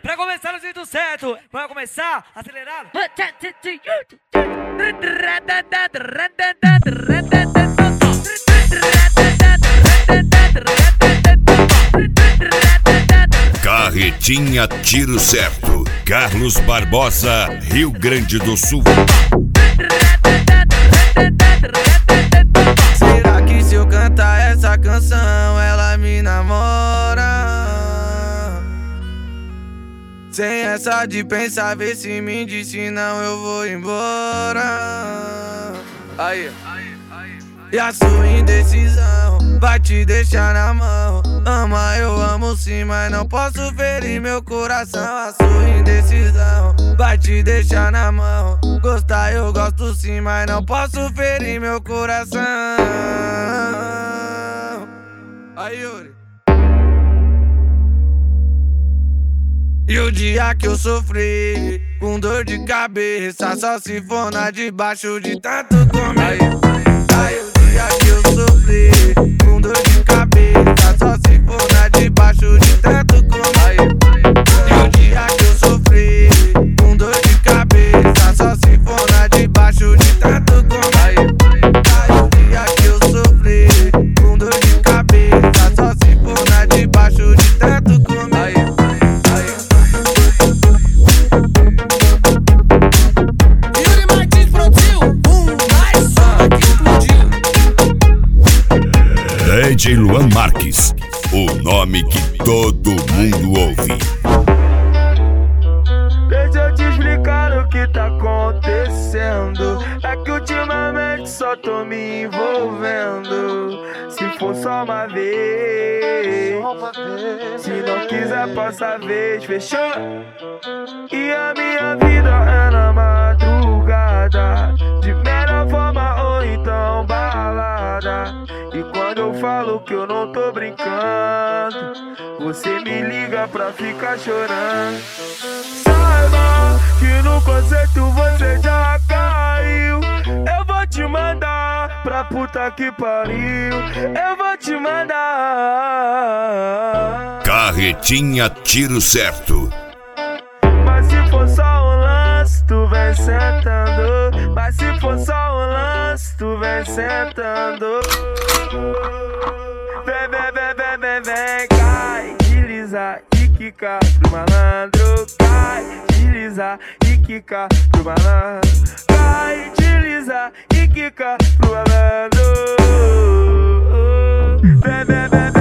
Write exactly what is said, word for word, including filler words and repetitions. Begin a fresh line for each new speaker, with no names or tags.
pra começar no jeito certo. Vai começar acelerado.
Carretinha Tiro Certo, Carlos Barbosa, Rio Grande do Sul.
Será que se eu cantar essa canção ela me namora? Sem essa de pensar, vê se me diz, senão eu vou embora. Aí, e a sua indecisão vai te deixar na mão. Ama, eu amo sim, mas não posso ferir meu coração. A sua indecisão vai te deixar na mão. Gostar eu gosto sim, mas não posso ferir meu coração. Aí, Yuri. E o dia que eu sofri com dor de cabeça, só se for na debaixo de tanto comer. Aí o dia que eu sofri com dor de cabeça, só se for na debaixo de tanto comer. E o dia que eu sofri com dor de cabeça, só se for na debaixo de tanto comer. Aí o dia que eu sofri com dor de cabeça, só se for na debaixo de tanto comer.
D J Luan Marques, o nome que todo mundo ouve.
Deixa eu te explicar o que tá acontecendo. É que ultimamente só tô me envolvendo. Se for só uma vez, se não quiser passa a vez, fechou? E a minha vida é na madrugada, de melhor forma ou então balada. E quando eu falo que eu não tô brincando, você me liga pra ficar chorando. Saiba que no conceito você já caiu. Eu vou te mandar pra puta que pariu. Eu vou te mandar.
Carretinha Tiro Certo.
Mas se for só um lance, tu vem sentando. Mas se for só um lance, tu vem sentando. Vem, vem, vem, vem, vem, vem. Cai, desliza e quica pro malandro. Cai, desliza e quica pro malandro. Cai, desliza e quica pro malandro. Vem, vem, vem, vem.